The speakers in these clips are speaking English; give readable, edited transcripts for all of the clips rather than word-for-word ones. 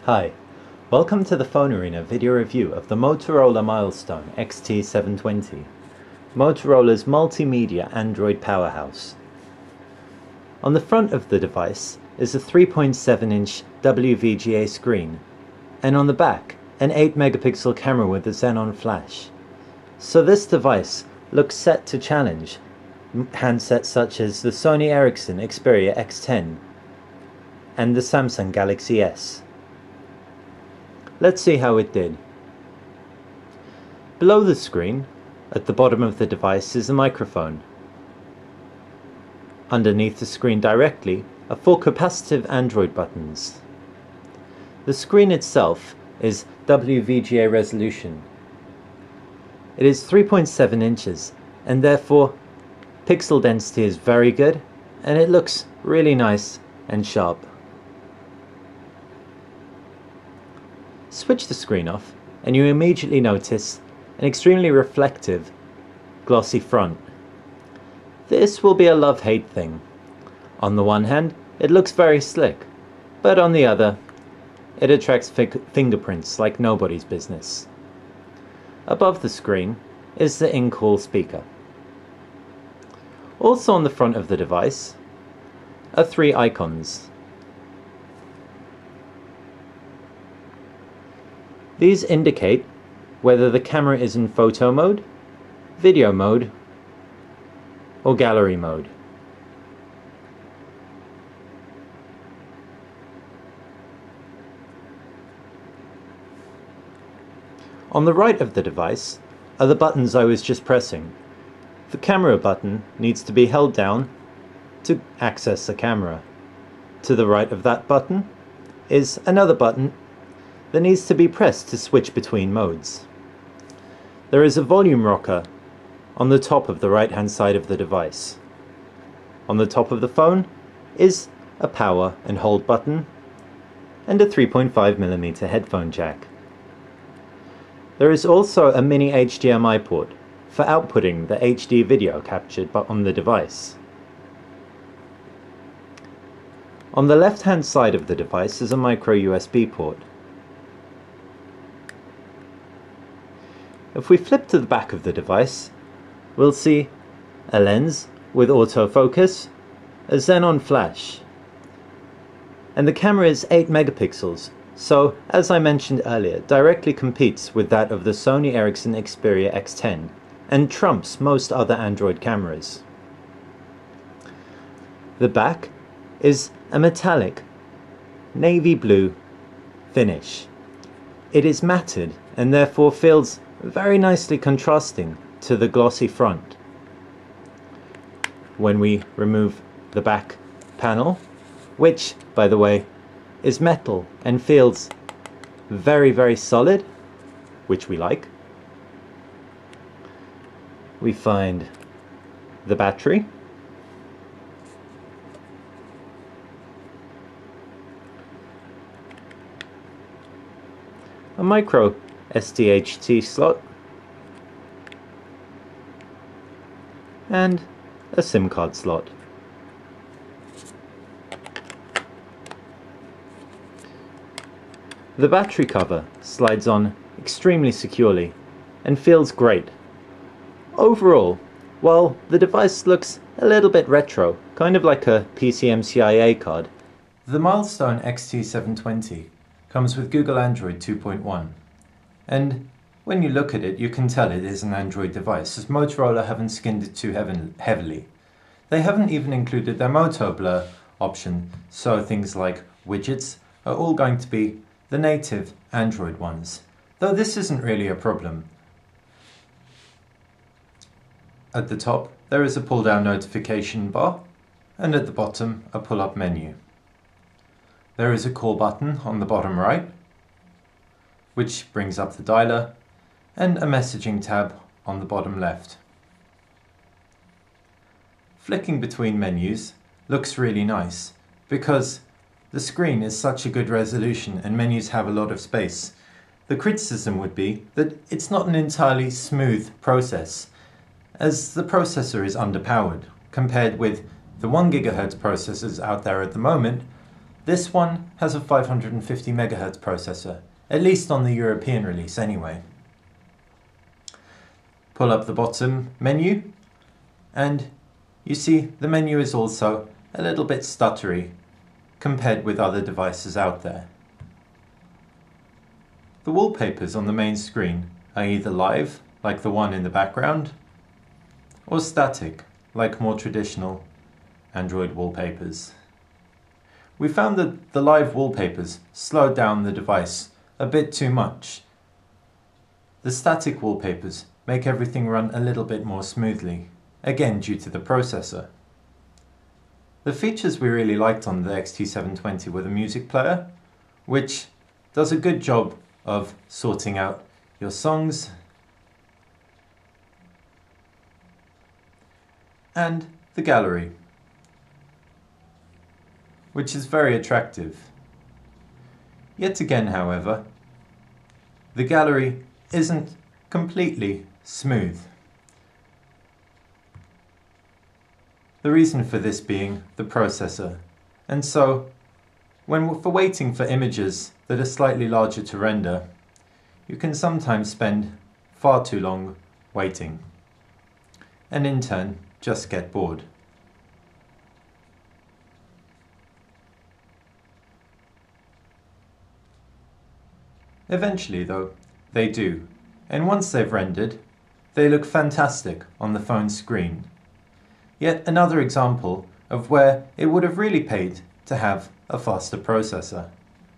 Hi, welcome to the Phone Arena video review of the Motorola Milestone XT720, Motorola's multimedia Android powerhouse. On the front of the device is a 3.7-inch WVGA screen, and on the back an 8-megapixel camera with a xenon flash. So this device looks set to challenge handsets such as the Sony Ericsson Xperia X10 and the Samsung Galaxy S. Let's see how it did. Below the screen, at the bottom of the device, is a microphone. Underneath the screen directly are 4 capacitive Android buttons. The screen itself is WVGA resolution. It is 3.7 inches and therefore pixel density is very good and it looks really nice and sharp. Switch the screen off and you immediately notice an extremely reflective, glossy front. This will be a love-hate thing. On the one hand, it looks very slick, but on the other, it attracts fingerprints like nobody's business. Above the screen is the in-call speaker. Also on the front of the device are 3 icons. These indicate whether the camera is in photo mode, video mode, or gallery mode. On the right of the device are the buttons I was just pressing. The camera button needs to be held down to access the camera. To the right of that button is another button that needs to be pressed to switch between modes. There is a volume rocker on the top of the right hand side of the device. On the top of the phone is a power and hold button and a 3.5mm headphone jack. There is also a mini HDMI port for outputting the HD video captured on the device. On the left hand side of the device is a micro USB port. If we flip to the back of the device, we'll see a lens with autofocus, a xenon flash, and the camera is 8 megapixels, so as I mentioned earlier, directly competes with that of the Sony Ericsson Xperia X10 and trumps most other Android cameras. The back is a metallic navy blue finish. It is matted and therefore feels very nicely contrasting to the glossy front. When we remove the back panel, which by the way is metal and feels very solid, which we like, we find the battery, a micro SDHC slot, and a SIM card slot. The battery cover slides on extremely securely and feels great. Overall, while the device looks a little bit retro, kind of like a PCMCIA card, the Milestone XT720 comes with Google Android 2.1. And when you look at it, you can tell it is an Android device, as Motorola haven't skinned it too heavily. They haven't even included their Moto Blur option, so things like widgets are all going to be the native Android ones, though this isn't really a problem. At the top, there is a pull-down notification bar, and at the bottom, a pull-up menu. There is a call button on the bottom right, which brings up the dialer, and a messaging tab on the bottom left. Flicking between menus looks really nice because the screen is such a good resolution and menus have a lot of space. The criticism would be that it's not an entirely smooth process, as the processor is underpowered compared with the 1 GHz processors out there at the moment, This one has a 550 MHz processor, at least on the European release anyway. Pull up the bottom menu, and you see the menu is also a little bit stuttery compared with other devices out there. The wallpapers on the main screen are either live, like the one in the background, or static, like more traditional Android wallpapers. We found that the live wallpapers slowed down the device a bit too much. The static wallpapers make everything run a little bit more smoothly, again due to the processor. The features we really liked on the XT720 were the music player, which does a good job of sorting out your songs, and the gallery, which is very attractive. Yet again, however, the gallery isn't completely smooth. The reason for this being the processor, and so for waiting for images that are slightly larger to render, you can sometimes spend far too long waiting, and in turn just get bored. Eventually though, they do, and once they've rendered, they look fantastic on the phone screen. Yet another example of where it would have really paid to have a faster processor.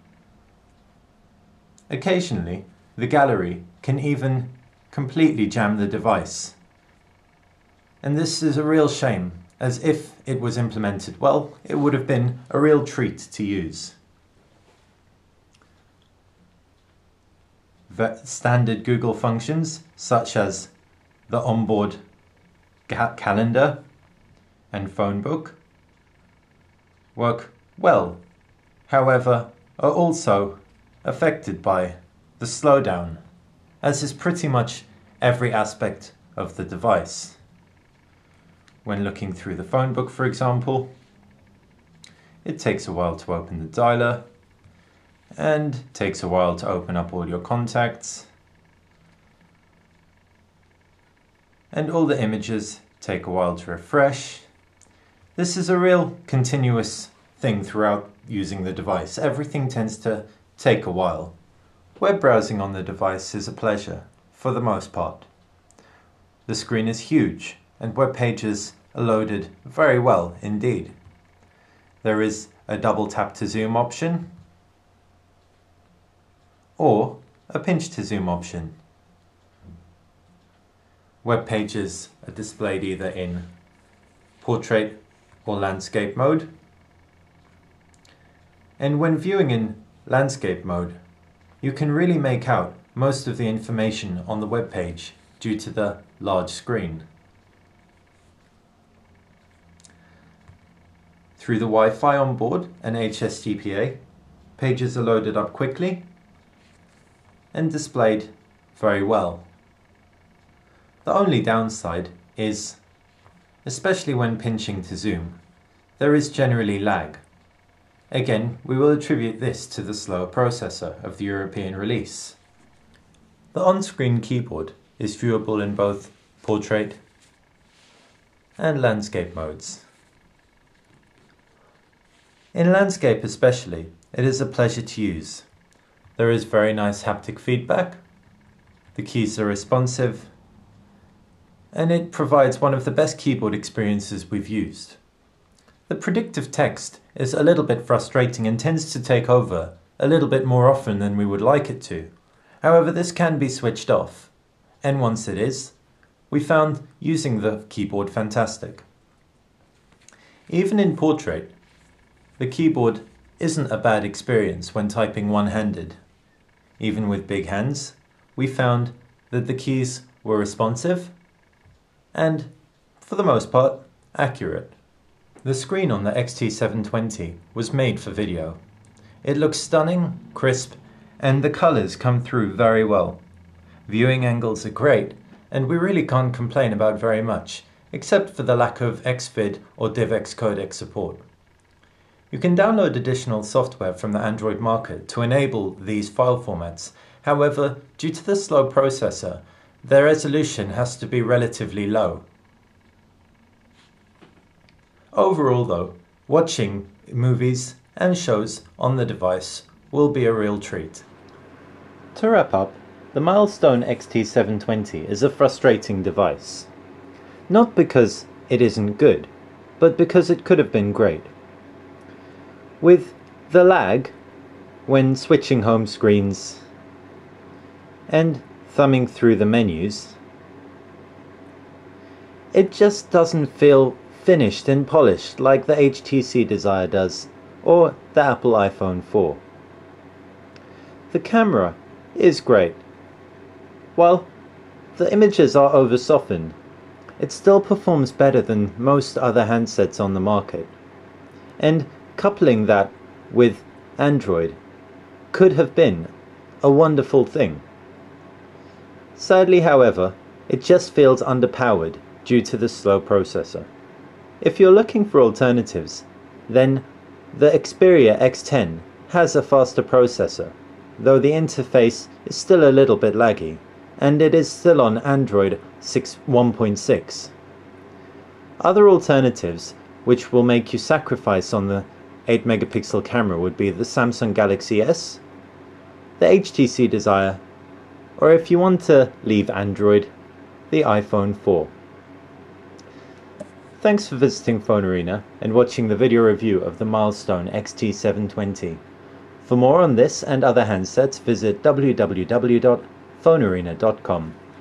Occasionally, the gallery can even completely jam the device. And this is a real shame, as if it was implemented well, it would have been a real treat to use. Standard Google functions, such as the onboard calendar and phone book, work well, however, are also affected by the slowdown, as is pretty much every aspect of the device. When looking through the phone book, for example, it takes a while to open the dialer, and takes a while to open up all your contacts, and all the images take a while to refresh. This is a real continuous thing throughout using the device. Everything tends to take a while. Web browsing on the device is a pleasure, for the most part. The screen is huge, and web pages are loaded very well indeed. There is a double tap to zoom option, or a pinch to zoom option. Web pages are displayed either in portrait or landscape mode. And when viewing in landscape mode, you can really make out most of the information on the web page due to the large screen. Through the Wi-Fi on board and HSGPA, pages are loaded up quickly and displayed very well. The only downside is, especially when pinching to zoom, there is generally lag. Again, we will attribute this to the slower processor of the European release. The on-screen keyboard is viewable in both portrait and landscape modes. In landscape especially, it is a pleasure to use. There is very nice haptic feedback, the keys are responsive, and it provides one of the best keyboard experiences we've used. The predictive text is a little bit frustrating and tends to take over a little bit more often than we would like it to. However, this can be switched off, and once it is, we found using the keyboard fantastic. Even in portrait, the keyboard isn't a bad experience when typing one-handed. Even with big hands, we found that the keys were responsive and, for the most part, accurate. The screen on the XT720 was made for video. It looks stunning, crisp, and the colors come through very well. Viewing angles are great, and we really can't complain about very much, except for the lack of Xvid or DivX codec support. You can download additional software from the Android market to enable these file formats. However, due to the slow processor, their resolution has to be relatively low. Overall though, watching movies and shows on the device will be a real treat. To wrap up, the Milestone XT720 is a frustrating device. Not because it isn't good, but because it could have been great. With the lag when switching home screens and thumbing through the menus, it just doesn't feel finished and polished like the HTC Desire does, or the Apple iPhone 4. The camera is great. While the images are over-softened, it still performs better than most other handsets on the market. And coupling that with Android could have been a wonderful thing. Sadly, however, it just feels underpowered due to the slow processor. If you're looking for alternatives, then the Xperia X10 has a faster processor, though the interface is still a little bit laggy, and it is still on Android 1.6. Other alternatives which will make you sacrifice on the 8 megapixel camera would be the Samsung Galaxy S, the HTC Desire, or if you want to leave Android, the iPhone 4. Thanks for visiting Phone Arena and watching the video review of the Milestone XT720. For more on this and other handsets, visit www.phonearena.com.